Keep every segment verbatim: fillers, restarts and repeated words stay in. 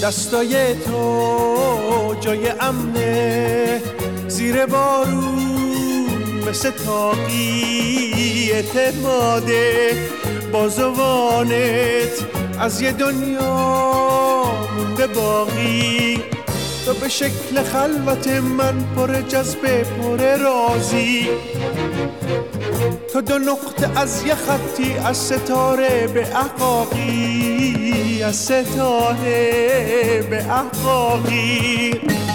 دستای تو جای امنه، زیر بارون مثل تاقی اعتماده، بازوانت از یه دنیا مونده باقی. تو به شکل خلوت من پر جذبه پر رازی، تو دو نقطه از یه خطی از ستاره به احقاقی، از ستاره به احقاقی.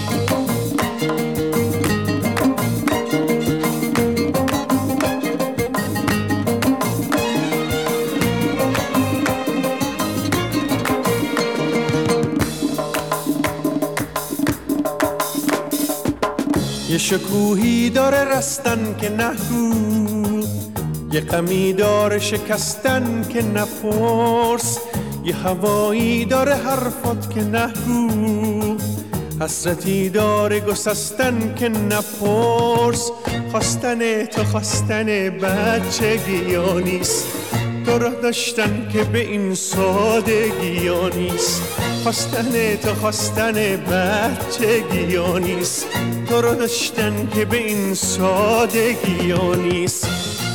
یه شکوهی داره رستن که نگو، یه غمی داره شکستن که نپرس، یه هوایی داره حرفات که نگو، حسرتی داره گسستن که نپرس. خواستن تو خواستن بچگی ها نیست، تو را داشتن که به این سادگی ها نیست. خواستن تو خواستن بچگی ها نیست، تو را داشتن که به این سادگی ها نیست.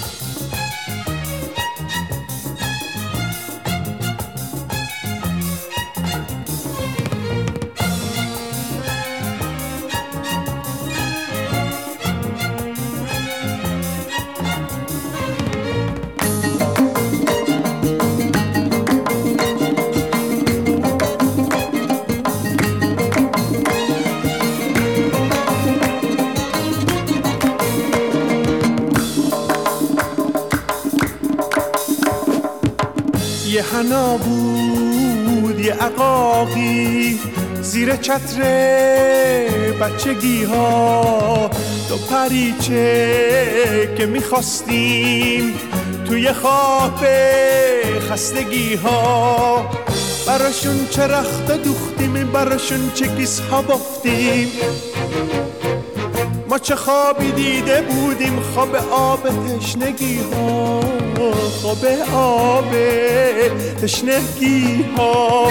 یه حنا بود یه عقاقی زیر چتر بچگی ها، تو پریچه که میخواستیم توی خواب خستگی ها. براشون چه رخت دوختیم، براشون چه کیس ها بافتیم، ما چه خوابی دیده بودیم، خواب آب تشنگی ها، خواب آب تشنگی ها.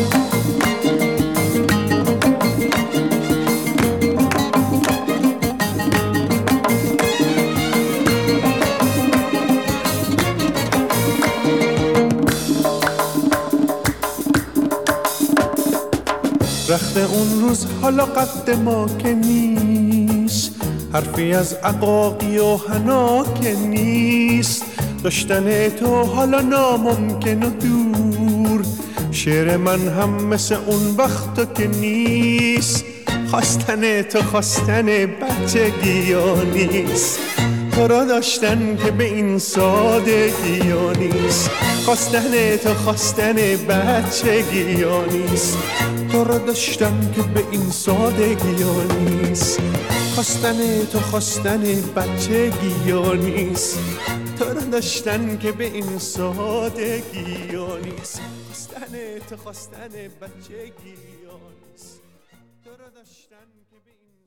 رخت اون روز حالا قد ما که نیست، حرفی از عقاقی و حنا که نیست. داشتن تو حالا ناممکن و دور، شعر من هم مثل اون وقتا که نیست. خواستن تو خواستن بچگی ها نیست، تو را داشتن که به این سادگی ها نیست. خواستن تو خواستن بچگی ها نیست، تو را داشتن که به این سادگی ها نیست. خواستن تو خواستن بچگی ها نیست، تو را داشتن که به این سادگی ها نیست. خواستن تو خواستن بچگی ها نیست، تو را داشتن که به این